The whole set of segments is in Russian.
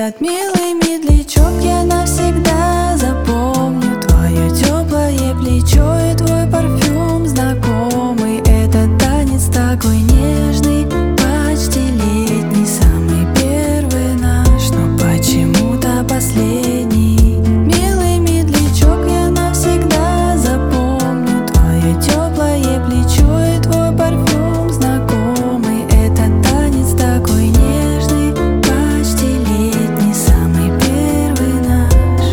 этот милый медлячок я навсегда запомню. Твое теплое плечо и твой парфюм знакомый. Этот танец такой нежный, почти летний, самый первый наш, но почему-то последний. Милый медлячок я навсегда запомню. Твое теплое плечо и твой парфюм знакомый. Этот танец такой нежный, почти летний, самый первый наш,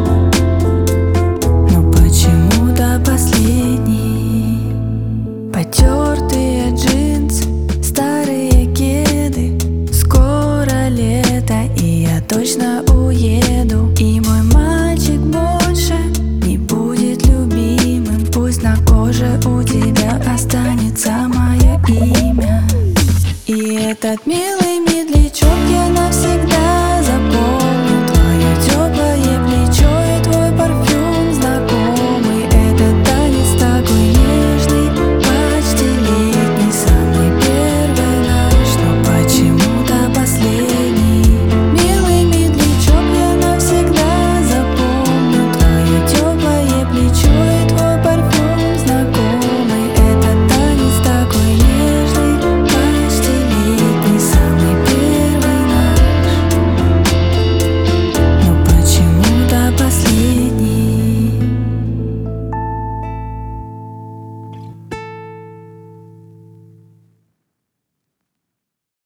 но почему-то последний. Потертые джинсы, старые кеды, скоро лето, и я точно уеду. И мой мальчик больше не будет любимым. Пусть на коже у тебя останется мое имя. И этот милый